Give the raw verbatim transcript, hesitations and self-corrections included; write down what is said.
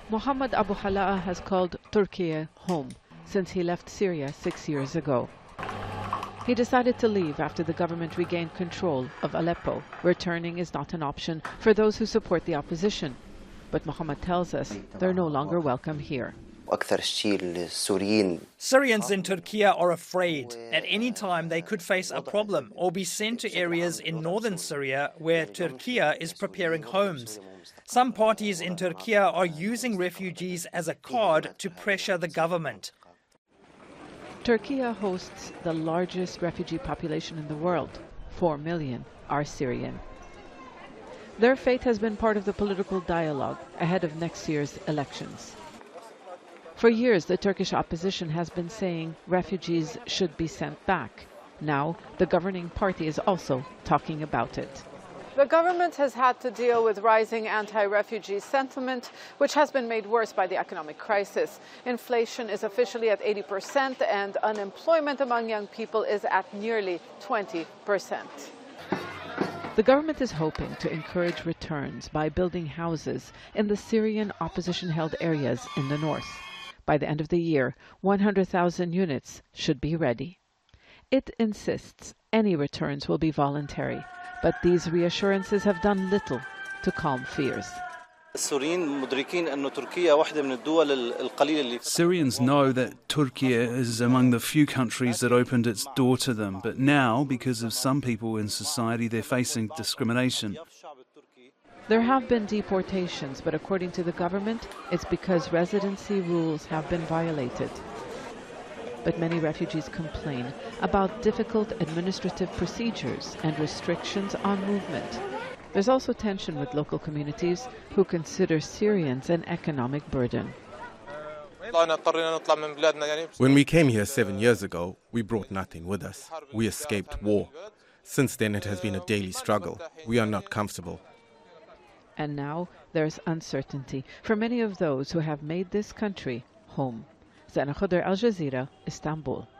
Mohammed Abu Hala'a has called Turkey home since he left Syria six years ago. He decided to leave after the government regained control of Aleppo. Returning is not an option for those who support the opposition. But Mohammed tells us they're no longer welcome here. Syrians in Turkey are afraid. At any time they could face a problem or be sent to areas in northern Syria where Turkey is preparing homes. Some parties in Turkey are using refugees as a card to pressure the government. Turkey hosts the largest refugee population in the world. Four million are Syrian. Their fate has been part of the political dialogue ahead of next year's elections. For years, the Turkish opposition has been saying refugees should be sent back. Now, the governing party is also talking about it. The government has had to deal with rising anti-refugee sentiment, which has been made worse by the economic crisis. Inflation is officially at eighty percent, and unemployment among young people is at nearly twenty percent. The government is hoping to encourage returns by building houses in the Syrian opposition-held areas in the north. By the end of the year, one hundred thousand units should be ready. It insists any returns will be voluntary, but these reassurances have done little to calm fears. Syrians know that Turkey is among the few countries that opened its door to them, but now, because of some people in society, they're facing discrimination. There have been deportations, but according to the government, it's because residency rules have been violated. But many refugees complain about difficult administrative procedures and restrictions on movement. There's also tension with local communities who consider Syrians an economic burden. When we came here seven years ago, we brought nothing with us. We escaped war. Since then, it has been a daily struggle. We are not comfortable. And now there's uncertainty for many of those who have made this country home. Zana Khuder, Al Jazeera, Istanbul.